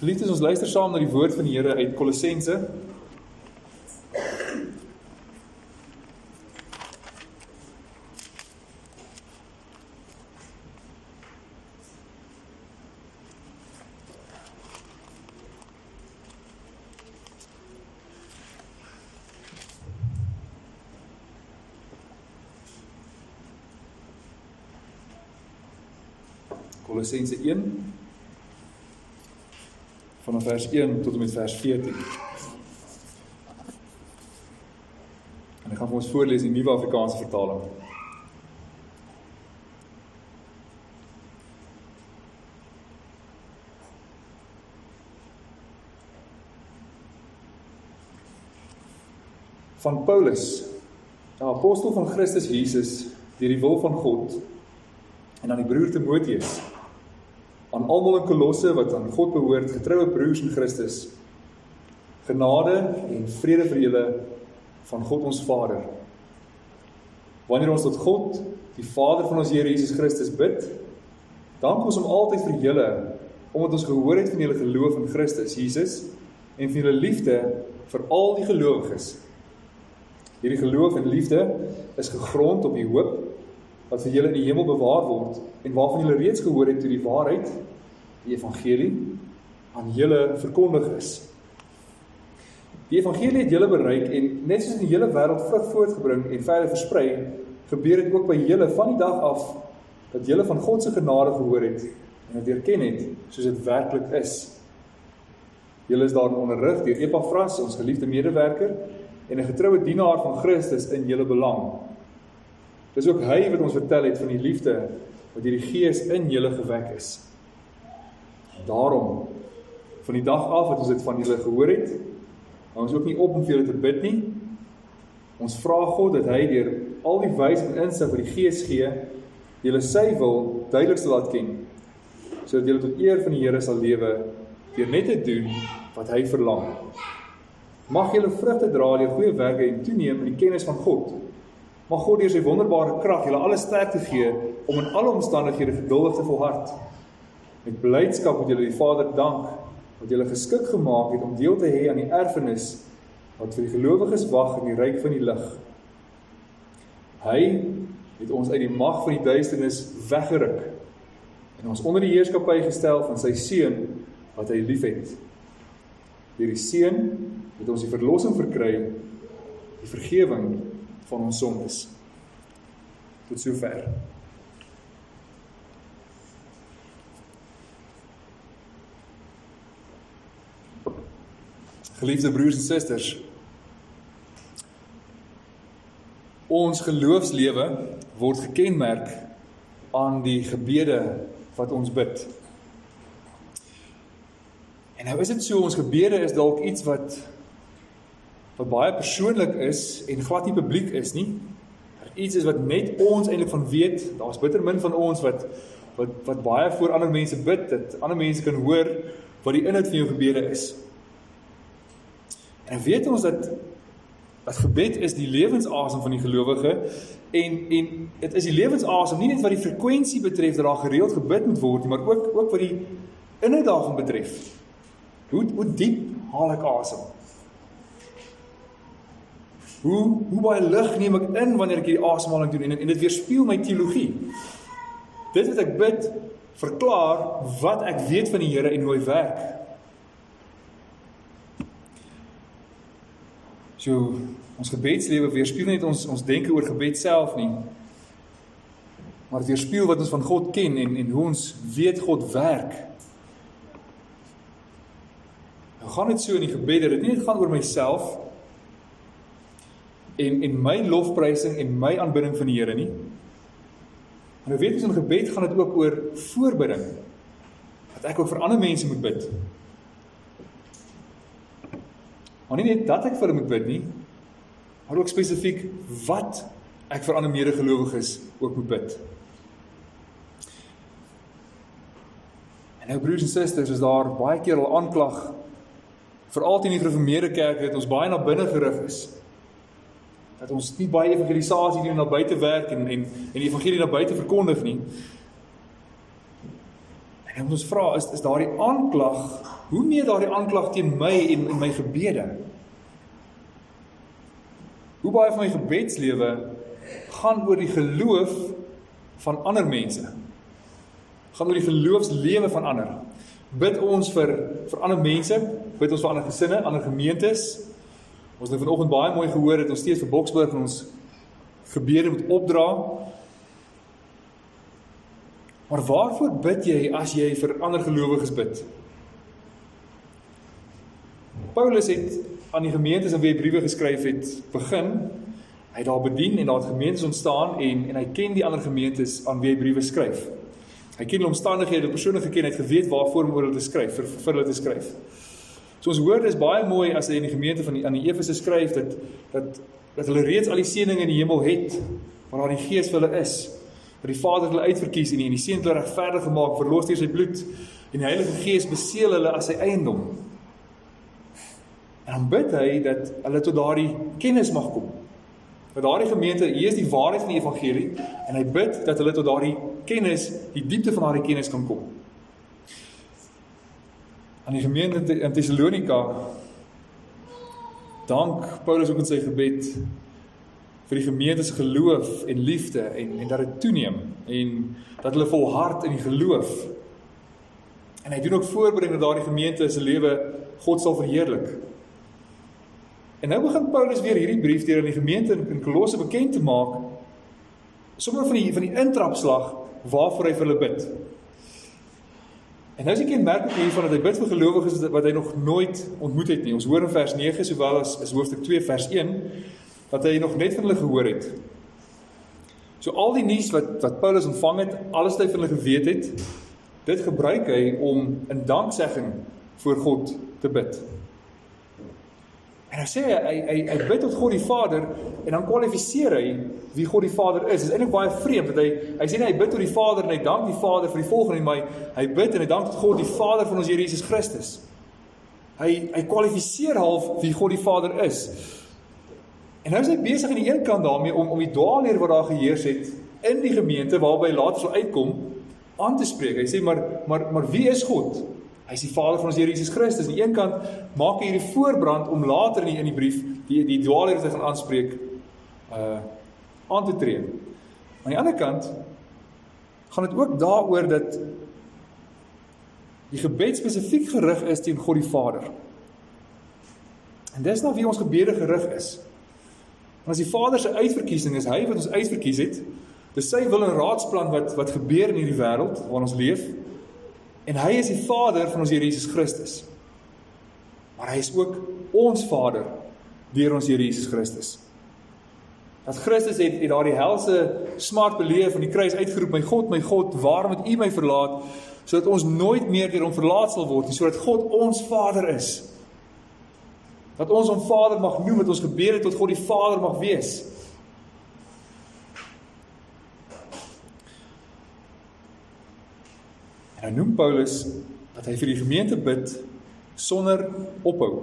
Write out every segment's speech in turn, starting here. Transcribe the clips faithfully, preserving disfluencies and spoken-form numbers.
Geliefdes, ons luister saam na die woord van die Here uit Kolossense. Kolossense een, vanaf vers een tot en met vers veertien. En ek gaan vir ons voorlees in die Nuwe Afrikaanse vertaling. Van Paulus, 'n apostel van Christus Jesus, deur die wil van God, en aan die broer Timotheus, aan almal in Kolosse wat aan God behoort, getroue broers in Christus, genade en vrede vir julle van God ons Vader. Wanneer ons tot God, die Vader van ons Here Jesus Christus bid, dank ons hom altyd vir julle, omdat ons gehoor het van julle geloof in Christus Jesus en van julle liefde vir al die gelowiges. Hierdie geloof en liefde is gegrond op die hoop wat vir julle in die hemel bewaar word, en waarvan julle reeds gehoor het toe die waarheid, die evangelie, aan julle verkondig is. Die evangelie het julle bereik, en net soos in die hele wêreld vrug voortgebring en verder versprei, gebeur dit ook by julle van die dag af, dat julle van God se genade gehoor het, en het erken het, soos dit werklik is. Julle is daarin onderrig deur Epaphras, ons geliefde medewerker, en 'n getroue dienaar van Christus in julle belang. Dis ook hy wat ons vertel het van die liefde wat deur die Gees in julle gewek is. Daarom, van die dag af wat ons dit van julle gehoor het, hou ons ook nie op om vir julle te bid nie. Ons vra God dat hy deur al die wysheid en insig wat die Gees gee, julle sy wil duidelik sal laat ken, sodat julle tot eer van die Here sal lewe, deur net te doen wat hy verlang. Mag julle vrugte dra deur goeie werke en toeneem in die kennis van God. Mag God deur sy wonderbare krag julle alle sterkte gee om in alle omstandighede geduldig te volhard. Met blydskap moet julle die Vader dank wat julle geskik gemaak het om deel te hê aan die erfenis wat vir die gelowiges wag in die ryk van die lig. Hy het ons uit die mag van die duisternis weggeruk en ons onder die heerskappy gestel van sy Seun wat hy liefhet. Deur die Seun het ons die verlossing verkry, die vergewing van ons sondes. Tot sover. Geliefde broers en susters, ons geloofslewe word gekenmerk aan die gebede wat ons bid. En nou is dit so, ons gebede is dalk iets wat wat baie persoonlik is en glad nie publiek is nie. Iets is wat net ons eintlik van weet. Daar's bitter min van ons wat wat wat baie voor ander mense bid, dat ander mense kan hoor wat die inhoud van jou gebede is. En weet ons dat dat gebed is die lewensasem van die gelowige, en en dit is die lewensasem nie net wat die frekwensie betref dat daar gereeld gebid moet word, maar ook ook wat die inhoud daarvan betref. Hoe hoe diep haal ek asem? Hoe, hoe baie lig neem ek in wanneer ek hierdie asemhaling doen, en, en dit weerspieël my teologie. Dit wat ek bid, verklaar wat ek weet van die Here en hoe hy werk. So, ons gebedslewe weerspieël net ons, ons denke oor gebed self nie, maar dit weerspieël wat ons van God ken, en, en hoe ons weet God werk. Nou gaan dit so in die gebed, dat dit nie net gaan oor myself, En, en my lofprysing en my aanbidding van die Here nie. En nou weet ons in gebed gaan dit ook oor voorbidding, dat ek ook vir ander mense moet bid. Maar nie net dat ek vir hulle moet bid nie, maar ook spesifiek wat ek vir ander medegelowiges ook moet bid. En nou broers en susters, is daar baie keer al aanklag, veral teen die gereformeerde kerk, dat ons baie na binne gerig is. Dat ons nie baie evangelisasie doen na buite werk en, en, en die evangelie na buite verkondig nie. En dan moet ons vra, is, is daardie aanklag, hoe meer daardie aanklag teen my en, en my gebede? Hoe baie van my gebedslewe gaan oor die geloof van ander mense? Gaan oor die geloofslewe van ander? Bid ons vir, vir ander mense, bid ons vir ander gesinne, ander gemeentes. Ons het vanoggend baie mooi gehoor, dat ons steeds vir Boksburg en ons gebede moet opdra. Maar waarvoor bid jy as jy vir ander gelowiges bid? Paulus het aan die gemeentes aan wie hy briewe geskryf het, begin, hy het daar bedien en daar het gemeentes ontstaan en, en hy ken die ander gemeentes aan wie hy briewe skryf. Hy ken die omstandighede, die persone geken, hy het geweet waarvoor om oor hulle te skryf, vir, vir hulle te skryf. So ons hoor, is baie mooi as hy in die gemeente van die, aan die Efese skryf, dat, dat, dat hulle reeds al die seëninge in die hemel het, waar daar die Gees vir hulle is, dat die Vader hulle uitverkies en die, en die Seun hulle regverdig gemaak, verlos deur sy bloed, en die Heilige Gees beseël hulle as sy eiendom. En dan bid hy dat hulle tot daardie kennis mag kom. Dat daardie gemeente, hier is die waarheid van die evangelie, en hy bid dat hulle tot daardie kennis, die diepte van daardie kennis kan kom. Aan die gemeente in Thessalonika, dank Paulus ook in sy gebed, vir die gemeente se geloof en liefde, en, en dat dit toeneem, en dat hulle volhard in die geloof. En hy doen ook voorbereiding dat daardie gemeente se lewe God sal verheerlik. En nou begin Paulus weer hierdie brief deur aan die gemeente in Kolosse bekend te maak, sommer van die, van die intrapslag waarvoor hy vir hulle bid. En nou is die kenmerk hiervan dat hy bid vir gelowiges wat hy nog nooit ontmoet het nie. Ons hoor in vers nege, sowel as, as hoofstuk twee vers een, dat hy nog net van hulle gehoor het. So al die nuus wat, wat Paulus ontvang het, alles wat hy van hulle geweet het, dit gebruik hy om in danksegging voor God te bid. En nou sê hy, hy, hy, hy bid tot God die Vader, en dan kwalifiseer hy wie God die Vader is. Dit is eintlik baie vreemd, dat hy, hy sê nie, hy bid tot die Vader, en hy dank die Vader vir die volgende, maar hy bid en hy dank tot God die Vader van ons Here Jesus Christus. Hy, hy kwalifiseer half wie God die Vader is. En nou is hy besig aan die een kant daarmee, om, om die dwaalleer wat daar geheers het, in die gemeente, waarby later sal uitkom, aan te spreek. Hy sê, maar, maar, maar wie is God? Hy is die Vader van ons Here Jesus Christus. Aan die een kant maak hy hierdie voorbrand om later in die, in die brief die, die dwaalleer wat hy gaan aanspreek uh, aan te tree. Aan die ander kant gaan dit ook daaroor dat die gebed spesifiek gerig is teen God die Vader. En dis nou wie ons gebede gerig is. En as die Vader se uitverkiesing is, hy wat ons uitverkies het, dis sy wil en raadsplan wat, wat gebeur in hierdie wêreld waar ons leef, en hy is die Vader van ons Here Jesus Christus. Maar hy is ook ons Vader deur ons Here Jesus Christus. Dat Christus het, het daar die helse smart beleef en die kruis uitgeroep, my God, my God, waarom het U my verlaat, sodat ons nooit meer deur hom verlaat sal word, sodat God ons Vader is. Dat ons hom Vader mag noem, dat ons gebede tot God die Vader mag wees. En nou noem Paulus dat hy vir die gemeente bid sonder ophou.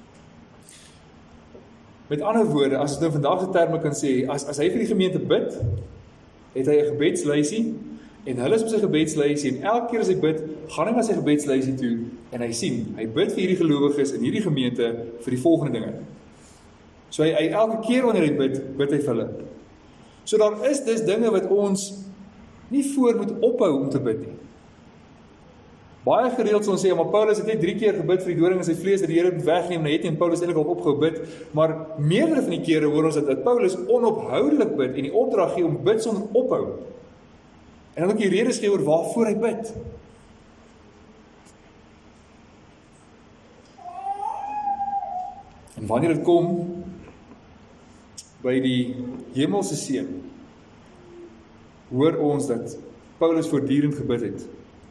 Met ander woorde, as ons nou vandag se terme kan sê, as, as hy vir die gemeente bid, het hy 'n gebedslysie, en hulle is op sy gebedslysie, en elke keer as hy bid, gaan hy na sy gebedslysie toe, en hy sien, hy bid vir hierdie gelowiges in hierdie gemeente vir die volgende dinge. So hy, hy elke keer wanneer hy bid, bid hy vir hulle. So daar is dus dinge wat ons nie voor moet ophou om te bid nie. Baie gereeld sal ons sê, maar Paulus het net drie keer gebid vir die doring in sy vlees, dat die Here dit wegneem, en hy het nie, en Paulus eintlik al opgehou bid, maar meerdere van die kere hoor ons dat, dat Paulus onophoudelik bid, en die opdrag gee om bid sonder ophou. En dan ook die redes gee oor waarvoor hy bid. En wanneer dit kom by die hemelse seën, hoor ons dat Paulus voortdurend gebid het.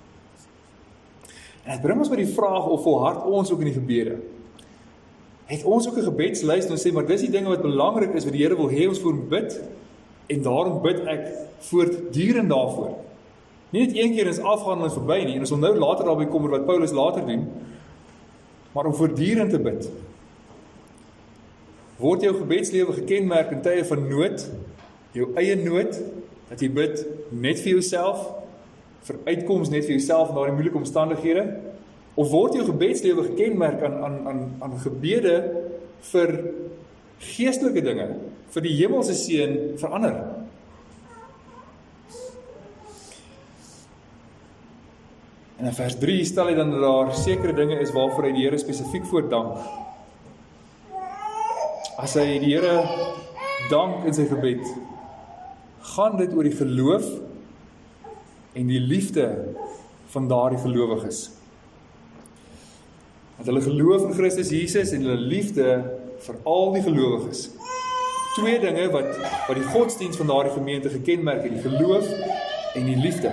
En dit bring ons by die vraag of volhard ons ook in die gebede. Het ons ook 'n gebedslys en ons sê, maar dis die dinge wat belangrik is, wat die Here wil hê ons voor bid, en daarom bid ek voortdurend daarvoor. Nie net een keer is afgaan en verby nie, en ons wil nou later daarby kom oor wat Paulus later doen, maar om voortdurend te bid. Word jou gebedslewe gekenmerk in tye van nood, jou eie nood, dat jy bid net vir jouself, vir uitkoms net vir jouself in daardie moeilike omstandighede? Of word jou gebedslewe gekenmerk aan, aan, aan, aan gebede vir geestelike dinge, vir die hemelse seën verander? En in vers drie stel hy dan dat daar sekere dinge is waarvoor hy die Here spesifiek voor dank. As hy die Here dank in sy gebed, gaan dit oor die geloof en die liefde van daardie gelowiges. Dat hulle geloof in Christus Jesus en hulle liefde vir al die gelowiges. Twee dinge wat, wat die godsdienst van daardie gemeente gekenmerk het, die geloof en die liefde.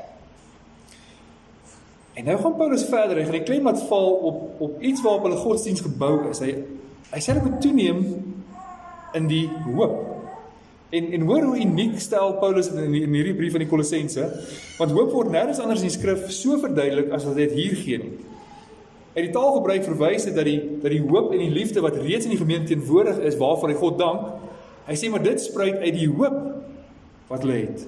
En nou gaan Paulus verder, en die klem laat val op, op iets waarop hulle godsdienst gebou is. Hy, hy sê dit moet toeneem in die hoop. En, en hoor hoe uniek stel Paulus in, die, in hierdie brief van die Kolossense, want hoop word nergens anders in die skrif so verduidelik as wat dit hier gee nie. En die taalgebruik verwys dit dat die, dat die hoop en die liefde wat reeds in die gemeente teenwoordig is, waarvoor hy God dank, hy sê maar dit spruit uit die hoop wat hulle het.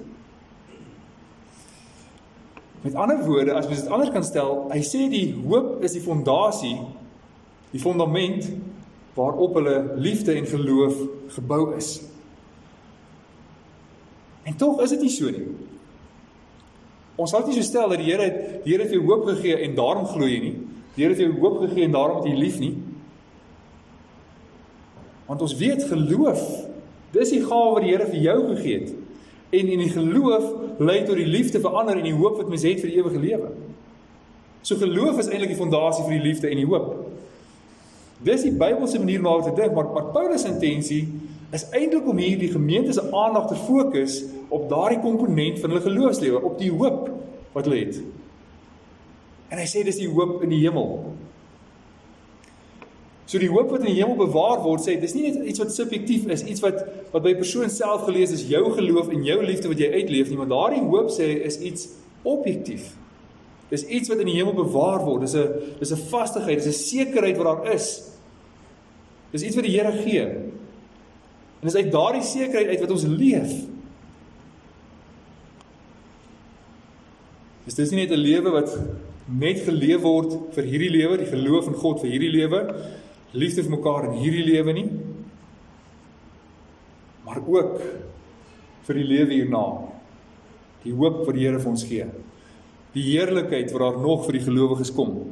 Met ander woorde, as mens dit anders kan stel, hy sê die hoop is die fondasie, die fundament waarop hulle liefde en geloof gebou is. En tog is dit nie so nie. Ons sal nie so stel dat die Here het, die Here het vir jou hoop gegee en daarom glo jy nie. Die Here het vir jou hoop gegee en daarom het jy lief nie. Want ons weet geloof, dis die gawe wat die Here vir jou gegee het. En in die geloof lei tot die liefde verander en die hoop wat mens het vir die ewige lewe. So geloof is eintlik die fondasie vir die liefde en die hoop. Dis die Bybelse manier om daaroor te dink, maar, maar Paulus' intensie is eintlik om hier die gemeente se aandag te fokus op daardie komponent van hulle geloofslewe, op die hoop wat hulle het. En hy sê dis die hoop in die hemel. So die hoop wat in die hemel bewaar word, sê, dis nie net iets wat subjektief is, iets wat, wat by persoon self gelees is, jou geloof en jou liefde wat jy uitleef nie, maar daardie hoop sê, is iets objektief. Dis iets wat in die hemel bewaar word, dis 'n dis 'n vastigheid, dis 'n sekerheid wat daar is. Dis iets wat die Here gee. En dis uit daardie sekerheid uit wat ons leef. Dis dis nie net 'n lewe wat net geleef word vir hierdie lewe, die geloof in God vir hierdie lewe, liefde vir mekaar in hierdie lewe nie, maar ook vir die lewe hierna. Die hoop wat die Here vir ons gee. Die heerlikheid wat daar nog vir die gelowiges kom.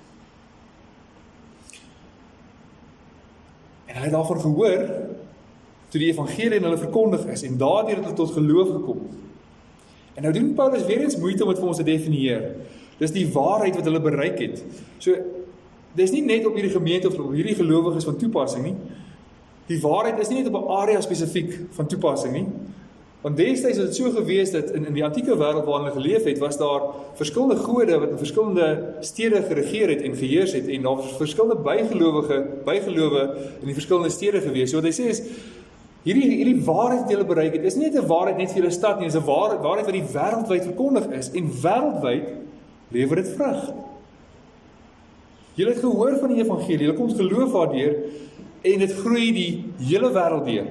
En hulle het daarvan gehoor toe die evangelie in hulle verkondig is en daardeur het hulle tot geloof gekom. En nou doen Paulus weer eens moeite om dit vir ons te definieer. Dis die waarheid wat hulle bereik het. So, dis nie net op hierdie gemeente of op hierdie gelowiges van toepassing nie. Die waarheid is nie net op 'n area spesifiek van toepassing nie. Want destyds het dit so gewees dat in, in die antieke wêreld waarin hulle geleef het, was daar verskillende gode wat in verskillende stede geregeer het en geheers het, en daar was verskillende bygelowige, bygelowe in die verskillende stede gewees. So wat hy sê is, hierdie, hierdie waarheid wat julle bereik het, is nie net 'n waarheid net vir julle stad nie, is 'n waarheid, waarheid wat die wêreldwyd verkondig is, en wêreldwyd lewer dit vrug. Julle het gehoor van die evangelie, julle kom geloof daardeur, en dit groei die hele wêreld deur.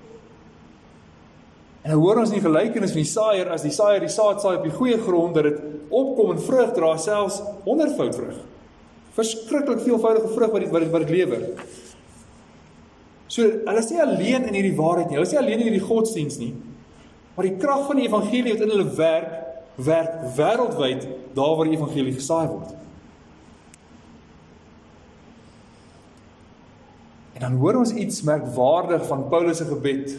En nou hoor ons in die gelykenis van die saaier, as die saaier die saad saai op die goeie grond, dat dit opkom en vrug dra, selfs honderdvoud vrug. Verskriklik veelvoudige vrug wat dit, wat dit, wat dit lewer. So, hulle is nie alleen in hierdie waarheid nie, hulle is nie alleen in hierdie godsdienst nie, maar die krag van die evangelie wat in hulle werk, werk wêreldwyd daar waar die evangelie gesaai word. En dan hoor ons iets merkwaardig van Paulus se gebed.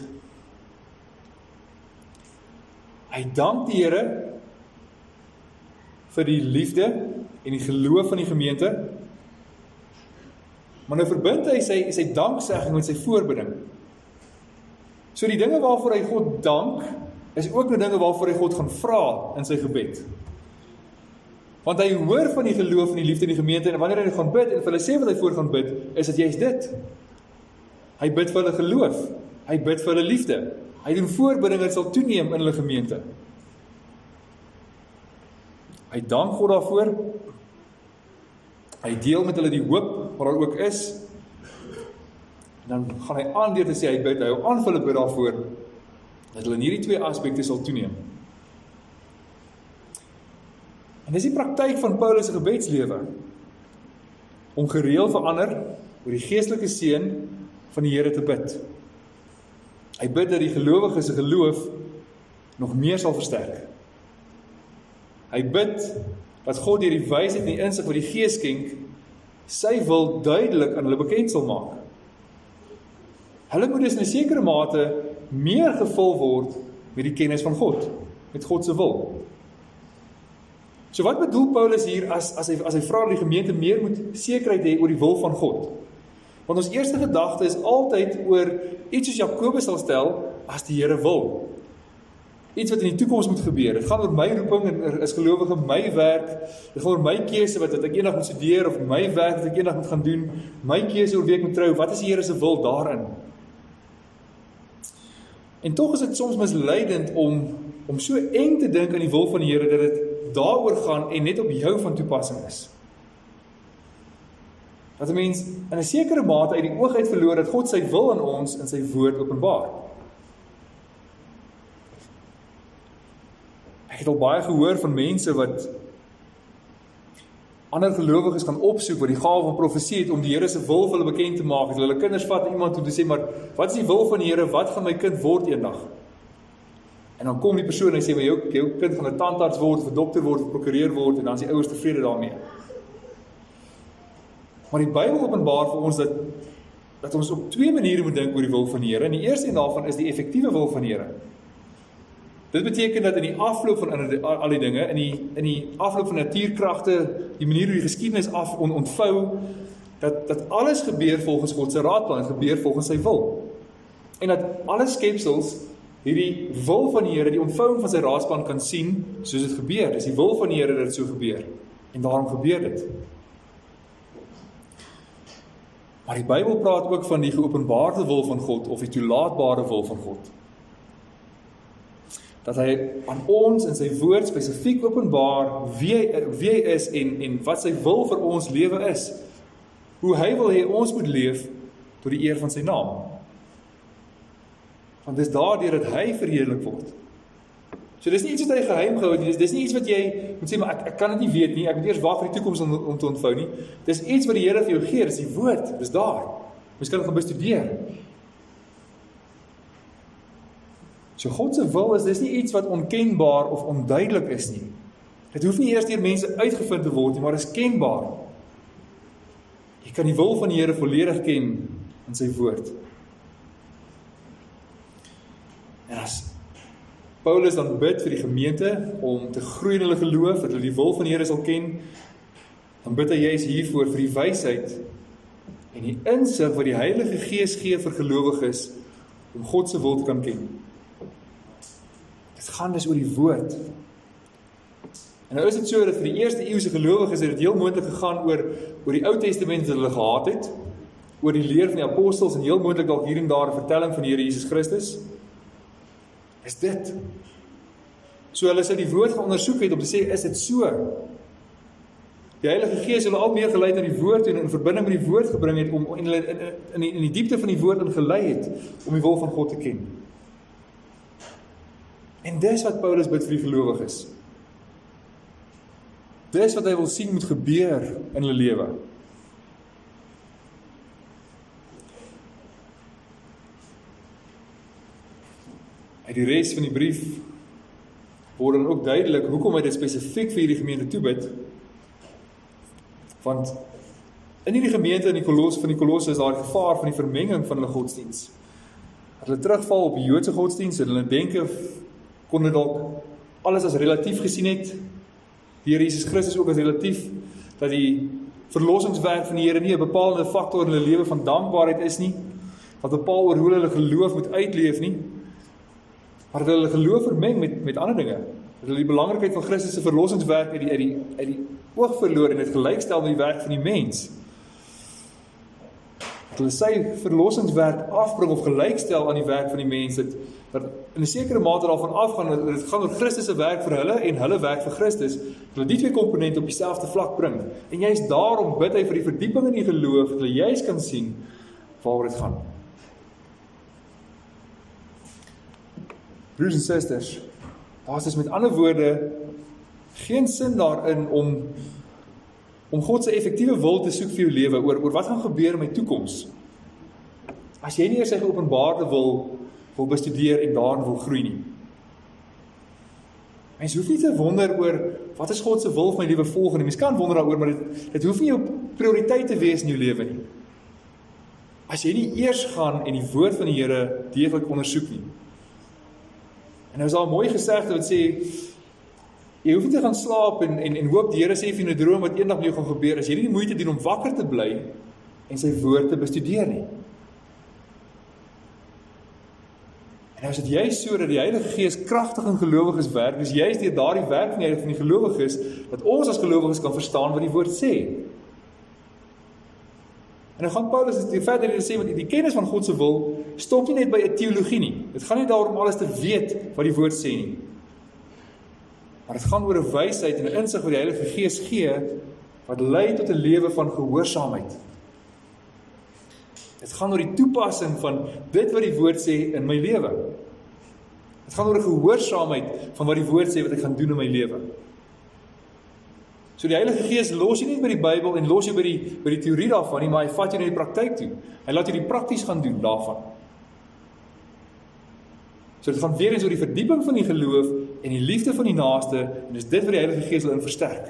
Hy dank die Here vir die liefde en die geloof van die gemeente, maar nou verbind hy sy, sy danksegging met sy voorbidding. So die dinge waarvoor hy God dank, is ook die dinge waarvoor hy God gaan vra in sy gebed. Want hy hoor van die geloof en die liefde in die gemeente, en wanneer hy gaan bid, en vir hulle sê wat hy voor gaan bid, is dit juist dit. Hy bid vir hulle geloof, hy bid vir hulle liefde, hy doen voorbidding wat sal toeneem in hulle gemeente. Hy dank God daarvoor, hy deel met hulle die hoop wat daar ook is, en dan gaan hy aan deur te sê, hy bid, hy hou aan vir hulle bid daarvoor, dat hulle in hierdie twee aspekte sal toeneem. En dis die praktyk van Paulus se gebedslewe, om gereeld vir ander, oor die geestelike seën van die Here te bid. Hy bid dat die gelowige se geloof nog meer sal versterk. Hy bid dat God deur die wysheid en die insig wat die Gees skenk, sy wil duidelik aan hulle bekend sal maak. Hulle moet dus in 'n sekere mate meer gevul word met die kennis van God, met God se wil. So wat bedoel Paulus hier as, as, hy, as hy vra dat die gemeente meer moet sekerheid hê oor die wil van God? Want ons eerste gedagte is altyd oor iets soos Jakobus sal stel, as die Here wil. Iets wat in die toekoms moet gebeur. Dit gaan oor my roeping en is gelowige, my werk. Dit gaan oor my keuse wat, wat ek eendag moet studeer, of my werk wat ek eendag moet gaan doen. My keuse oor wie ek moet trou. Wat is die Here se wil daarin? En tog is dit soms misleidend om, om so eng te dink aan die wil van die Here, dat dit daaroor gaan en net op jou van toepassing is. Dat 'n mens in 'n sekere mate uit die oog uit verloor dat God sy wil aan ons in sy woord openbaar. Ek het al baie gehoor van mense wat ander gelowiges gaan opsoek wat die gawe van profesie het om die Here se wil vir hulle bekend te maak. Het hulle kinders vat en iemand toe te sê, maar wat is die wil van die Here? Wat gaan my kind word eendag? En dan kom die persoon en sê, maar jou, jou kind gaan 'n tandarts word, of 'n dokter word, of 'n prokureur word, en dan is die ouers tevrede daarmee. Maar die Bybel openbaar vir ons dat, dat ons op twee maniere moet dink oor die wil van die Here. En die eerste een daarvan is die effektiewe wil van die Here. Dit beteken dat in die afloop van al die dinge, in die, in die afloop van natuurkragte, die manier hoe die geskiedenis af on, ontvou, dat, dat alles gebeur volgens God se raadplan, gebeur volgens sy wil. En dat alle skepsels hierdie wil van die Here, die ontvouing van sy raadplan kan sien, soos dit gebeur. Dis die wil van die Here dat dit so gebeur. En daarom gebeur dit. Maar die Bybel praat ook van die geopenbaarde wil van God, of die toelaatbare wil van God. Dat hy aan ons in sy woord spesifiek openbaar wie hy, wie hy is en, en wat sy wil vir ons lewe is. Hoe hy wil hê ons moet leef tot die eer van sy naam. Want dis daardeur dat hy verheerlik word. So dis nie iets wat hy geheim gehou het nie, dis, dis nie iets wat jy moet sê, maar ek, ek kan dit nie weet nie, ek moet eers wag vir die toekoms om, om te ontvou nie. Dis iets wat die Here vir jou gee, dis die woord, dis daar. Mens kan dit gaan bestudeer. So God se wil is, dis nie iets wat onkenbaar of onduidelik is nie. Dit hoef nie eers deur mense uitgevind te word nie, maar is kenbaar. Jy kan die wil van die Here volledig ken in sy woord. En as Paulus dan bid vir die gemeente om te groei in hulle geloof, dat hulle die wil van die Here sal ken, dan bid hy juist hiervoor vir die wysheid en die insig wat die Heilige Gees gee vir gelowiges om God se wil te kan ken. Dit gaan dus oor die woord. En nou is dit so dat vir die eerste eeuse gelowiges het dit heel moontlik gegaan oor, oor die Ou Testament wat hulle gehad het, oor die leer van die apostels en heel moontlik dalk hier en daar 'n vertelling van die Here Jesus Christus. Is dit. So hulle sou die woord gaan ondersoek het om te sê, is dit so? Die Heilige Gees hulle al meer gelei na die woord en in verbinding met die woord gebring het, om in, in, in, die, in die diepte van die woord ingelei het, om die wil van God te ken. En dis wat Paulus bid vir die gelowiges. Dis wat hy wil sien moet gebeur in hulle lewe. Uit die res van die brief word dan ook duidelik hoekom hy dit spesifiek vir hierdie gemeente toebid. Want in hierdie gemeente in die Kolosse van die Kolosse is daar gevaar van die vermenging van hulle godsdiens. Dat hulle terugval op die Joodse godsdiens en hulle denke kon hulle dalk alles as relatief gesien het. Die Here Jesus Christus ook as relatief, dat die verlossingswerk van die Here nie 'n bepaalde faktor in hulle lewe van dankbaarheid is nie, wat bepaal oor hoe hulle geloof moet uitleef nie, maar dat hulle geloof vermeng met, met ander dinge. Dat hulle die belangrikheid van Christus se verlossingswerk uit die, uit die, uit die oog verloor en dit gelykstel met die werk van die mens. Dat hulle sy verlossingswerk afbring of gelykstel aan die werk van die mens, dat, dat in 'n sekere mate daarvan afgaan, dat dit gaan oor Christus se werk vir hulle en hulle werk vir Christus, dat hulle die twee komponente op dieselfde vlak bring. En juist daarom bid hy vir die verdieping in die geloof, dat hulle juist kan sien waaroor dit gaan. Broers en susters, daar is dus met ander woorde geen sin daarin om om God se effektiewe wil te soek vir jou lewe oor oor wat gaan gebeur in my toekoms. As jy nie eers sy geopenbaarde wil wil bestudeer en daarin wil groei nie. Mens hoef nie te wonder oor wat is God se wil vir my lewe volgende. Mens kan wonder daaroor, maar dit dit hoef nie jou prioriteit te wees in jou lewe nie. As jy nie eers gaan en die woord van die Here deeglik ondersoek nie. En nou is daar 'n mooi gesegde wat sê, jy hoef nie te gaan slaap en, en, en hoop die Here sê vir 'n droom wat eendag met jou gaan gebeur, as jy nie die moeite doen om wakker te bly en sy woord te bestudeer nie. En nou is dit juist so dat die Heilige Gees kragtig in gelowiges werk, dus juist deur daardie werk van die, van die gelowiges, dat ons as gelowiges kan verstaan wat die woord sê. En dan gaan Paulus verder en sê, want die kennis van God se wil stop nie net by 'n teologie nie. Dit gaan nie daaroor om alles te weet wat die woord sê nie. Maar dit gaan oor 'n wysheid en 'n insig wat die Heilige Gees gee, wat lei tot 'n lewe van gehoorsaamheid. Dit gaan oor die toepassing van dit wat die woord sê in my lewe. Dit gaan oor 'n gehoorsaamheid van wat die woord sê wat ek gaan doen in my lewe. So die Heilige Gees los jy nie by die Bybel en los jy by die, by die teorie daarvan nie, maar hy vat jy na die praktyk toe. Hy laat jy die prakties gaan doen daarvan. So dit gaan weer eens oor die verdieping van die geloof en die liefde van die naaste, en dis dit wat die Heilige Gees wil in versterk.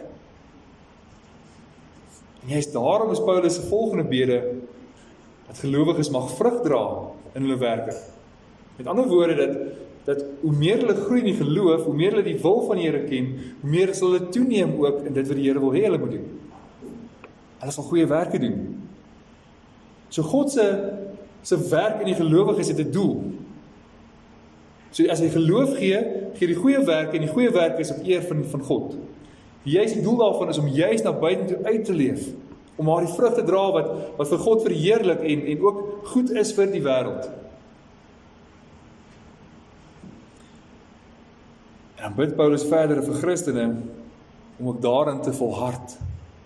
En juist daarom is Paulus se volgende bede, dat gelowiges mag vrug dra in hulle werke. Met ander woorde, dat, dat hoe meer hulle groei in die geloof, hoe meer hulle die wil van die Here ken, hoe meer sal hulle toeneem ook in dit wat die Here wil hê hulle moet doen. Hulle sal goeie werke doen. So God se, se werk in die gelowiges het 'n doel. So as hy geloof gee, gee die goeie werk, en die goeie werk is op eer van, van God. Juist die doel daarvan is om juist na buiten toe uit te leef, om maar die vrug te dra wat, wat vir God verheerlik en, en ook goed is vir die wêreld. En dan bid Paulus verder vir Christene, om ook daarin te volhard.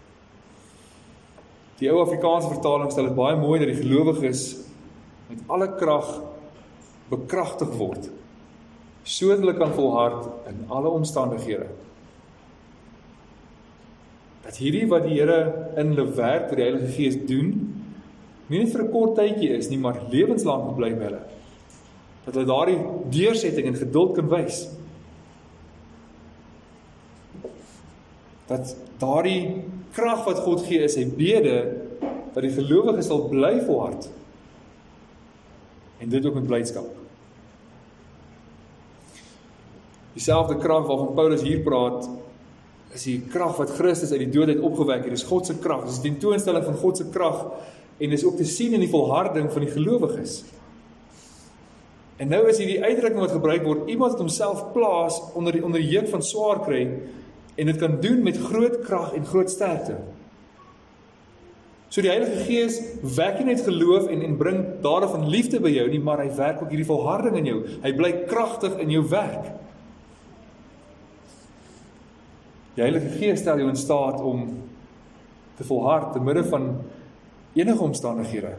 Die ou Afrikaanse vertaling stel dit baie mooi, dat die gelowiges met alle krag bekragtig word, sodat hulle kan volhard in alle omstandighede. Dat hierdie wat die Here in hulle werk, wat die Heilige Gees doen, nie net vir 'n kort tydjie is nie, maar lewenslang moet bly by hulle. Dat hulle daardie deursetting en geduld kan wys. Dat daardie krag wat God gee is sy bede, dat die gelowiges sal bly volhard. En dit ook met blydskap. Dieselfde krag waarvan Paulus hier praat, is die krag wat Christus uit die dood uit opgewek het. Dis God se krag, dis die tentoonstelling van God se krag, en dis ook te sien in die volharding van die gelowiges. En nou is hier die uitdrukking wat gebruik word, iemand wat homself plaas onder die, onder die juk van swaar kry, en dit kan doen met groot krag en groot sterkte. So die Heilige Gees wek nie net geloof en, en bring dade van liefde by jou nie, maar hy werk ook hierdie volharding in jou. Hy bly kragtig in jou werk. Die Heilige Gees stel jou in staat om te volhard te midde van enige omstandighede.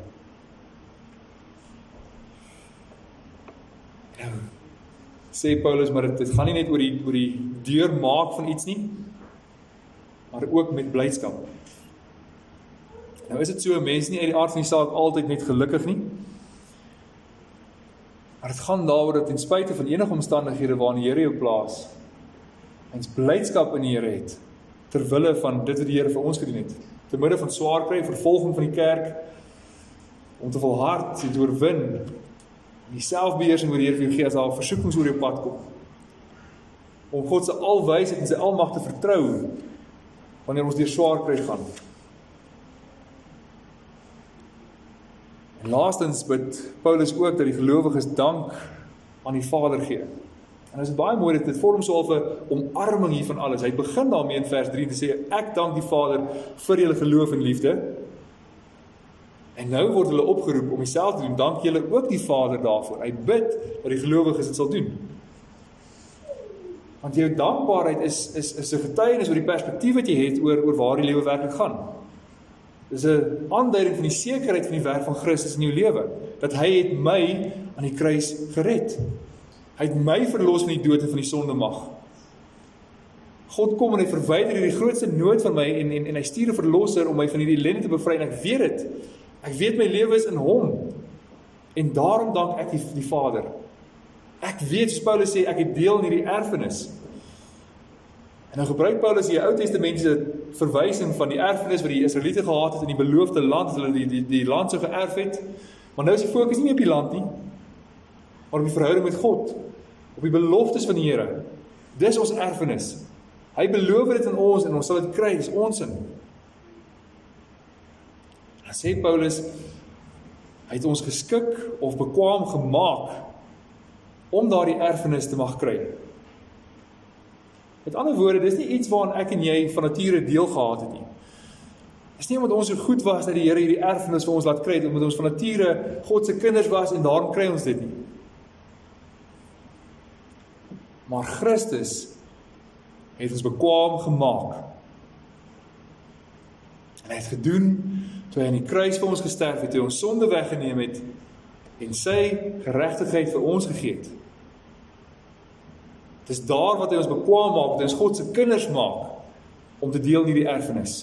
Nou, sê Paulus, maar dit, dit gaan nie net oor die, oor die deur maak van iets nie, maar ook met blydskap. Nou is dit so, mense nie uit die aard van die saak altyd net gelukkig nie, maar dit gaan daaroor dat ten spyte van enige omstandighede waarin die Here jou plaas, ons blydskap in die Here het, terwille van dit wat die Here vir ons gedoen het, te midde van swaar kry, vervolging van die kerk, om te volhard en te oorwin, die selfbeheersing oor die Here vir jou gee as daar versoekings oor jou pad kom, om God se alwysheid en sy almag te vertrou, wanneer ons deur swaar kry gaan. En laastens bid Paulus ook dat die gelowiges dank aan die Vader gee. En dit is baie mooi, dit vorm so al 'n omarming hier van alles. Hy begin daarmee in vers drie te sê, ek dank die Vader vir julle geloof en liefde. En nou word hulle opgeroep om dieselfde te doen, dank julle ook die Vader daarvoor. Hy bid dat die gelowiges dit sal doen. Want jou dankbaarheid is, is, is 'n getuienis oor die perspektief wat jy het oor, oor waar die lewe werklik gaan. Dis 'n aanduiding van die sekerheid van die werk van Christus in jou lewe, dat hy het my aan die kruis gered. Hy het my verlos van die dood en van die sonde mag. God kom en hy verwyder hierdie grootste nood van my en, en, en hy stuur 'n verlosser om my van hierdie ellende te bevry en ek weet dit. Ek weet my lewe is in hom. En daarom dank ek die, die Vader. Ek weet, soos Paulus sê, ek het deel in hierdie erfenis. En dan gebruik Paulus die Ou Testamentiese verwysing van die erfenis wat die Israeliete gehad het in die beloofde land, hulle die, die, die land so geërf het. Maar nou is die fokus nie op die land nie, maar op die verhouding met God, op die beloftes van die Here. Dis ons erfenis. Hy beloof dit in ons en ons sal dit kry, dis ons in. Dan sê Paulus, hy het ons geskik of bekwaam gemaak om daardie erfenis te mag kry. Met ander woorde, dis nie iets waaraan ek en jy van nature deel gehad het nie. Dis nie omdat ons so goed was dat die Here hierdie erfenis vir ons laat kry, omdat ons van nature God se kinders was en daarom kry ons dit nie. Maar Christus het ons bekwaam gemaak. En hy het gedoen toe hy aan die kruis vir ons gesterf het, toe hy ons sonde weggeneem het en sy geregtigheid vir ons gegee het. Dit is daar wat hy ons bekwaam maak, wat hy ons God se kinders maak, om te deel in hierdie erfenis.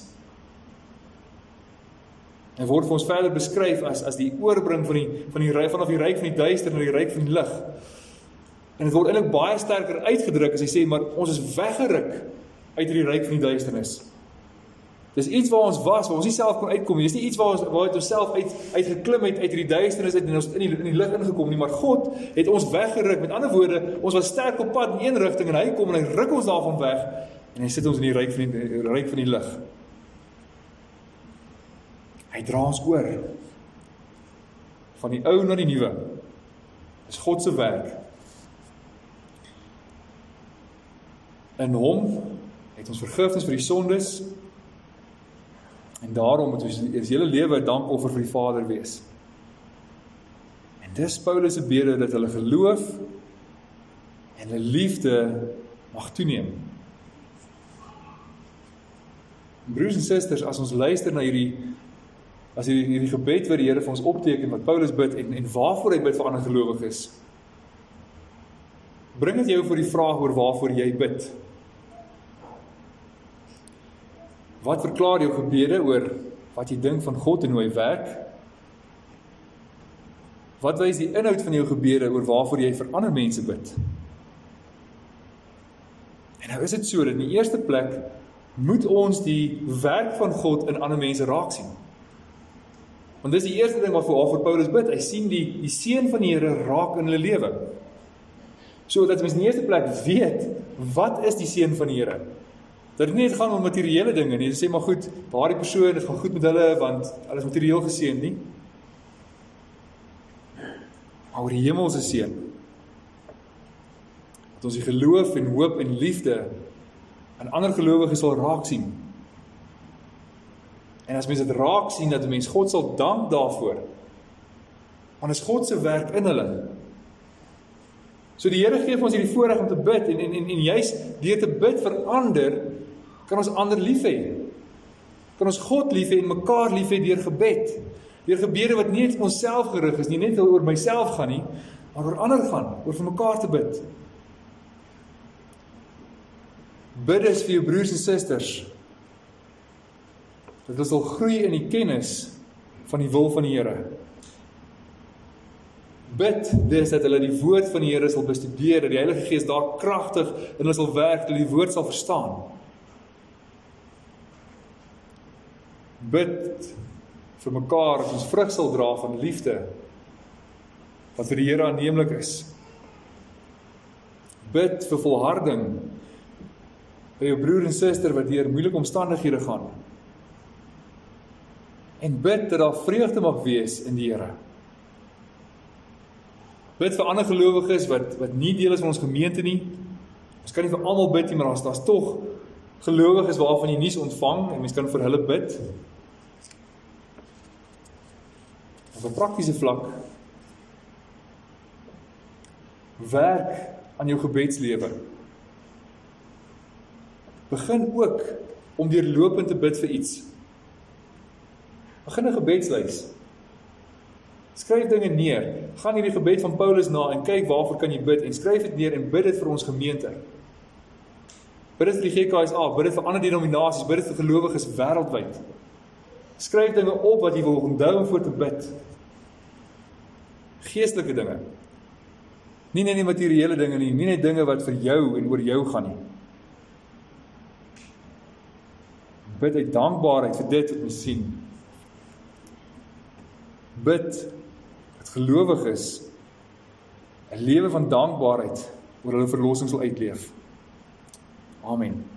Hy word vir ons verder beskryf as, as die oorbring van die, van die, vanaf die ryk van die duister na die ryk van die lig. En dit word eintlik baie sterker uitgedruk as hy sê, maar ons is weggeruk uit die ryk van die duisternis. Dis iets waar ons was, waar ons nie self kon uitkom nie. Dis nie iets waar ons, waar ons self uit, uitgeklim het, uit die duisternis uit en ons in die, in die lig ingekom nie, maar God het ons weggeruk. Met ander woorde, ons was sterk op pad in een rigting en hy kom en hy ruk ons daarvan weg en hy sit ons in die ryk van die, ryk van die lig. Hy dra ons oor van die ou na die nuwe. Dis God se werk. In hom het ons vergifnis vir die sondes en daarom moet ons ons hele lewe 'n dankoffer vir die Vader wees. En dis Paulus se bede dat hulle geloof en hulle liefde mag toeneem. Broers en susters, as ons luister na hierdie as hierdie, hierdie gebed wat die Here vir ons opteken, wat Paulus bid en, en waarvoor hy bid vir ander gelowiges, bring dit jou voor die vraag oor waarvoor jy bid. Wat verklaar jou gebede oor wat jy dink van God en hoe hy werk? Wat wys die inhoud van jou gebede oor waarvoor jy vir ander mense bid? En nou is dit so, dat in die eerste plek moet ons die werk van God in ander mense raak sien. Want dis die eerste ding waarvoor, waarvoor Paulus bid. Hy sien die, die seën van die Here raak in hulle lewe. So dat ons in die eerste plek weet, wat is die seën van die Here? Dat dit nie gaan om materiële dinge nie. Jy sê maar goed, daardie persoon, dit gaan goed met hulle, want hulle is materieel geseën nie. Maar oor die hemelse seën. Dat ons die geloof en hoop en liefde aan ander gelowiges sal raak sien. En as mens dit raak sien, dat die mens God sal dank daarvoor. Want is God se werk in hulle. So die Here gee vir ons hierdie voorreg om te bid, en, en, en, en juist deur te bid vir ander, kan ons ander lief hê. Kan ons God lief hê en mekaar lief hê deur gebed. Deur gebede wat nie net vir onsself gerig is, nie net oor myself gaan nie, maar oor ander gaan, oor vir mekaar te bid. Bid is vir jou broers en susters, dat hulle sal groei in die kennis van die wil van die Here. Bid dis dat hulle die woord van die Here sal bestudeer, dat die Heilige Gees daar kragtig in hulle sal werk, dat hulle die woord sal verstaan. Bid vir mekaar dat ons vrug sal dra van liefde, wat vir die Here aanneemlik is. Bid vir volharding by jou broer en suster wat deur moeilike omstandighede gaan. En bid dat daar vreugde mag wees in die Here. Bid vir ander gelowiges wat, wat nie deel is van ons gemeente nie. Ons kan nie vir almal bid nie, maar as daar's tog gelowiges waarvan jy nuus ontvang, en mens kan vir hulle bid. Op 'n praktiese vlak, werk aan jou gebedslewe. Begin ook om deurlopend te bid vir iets. Begin 'n gebedslys. Skryf dinge neer. Gaan hierdie gebed van Paulus na en kyk waarvoor kan jy bid en skryf dit neer en bid dit vir ons gemeente. Bid dit vir die G K S A, bid dit vir ander denominasies, bid dit vir gelowiges wêreldwyd. Skryf dinge op wat jy wil onthou om voor te bid. Geestelike dinge. Nie net die materiële dinge nie, nie net dinge wat vir jou en oor jou gaan nie. Bid uit dankbaarheid vir dit wat ons sien. Bid dat gelowiges 'n lewe van dankbaarheid oor hulle verlossing sal uitleef. Amen.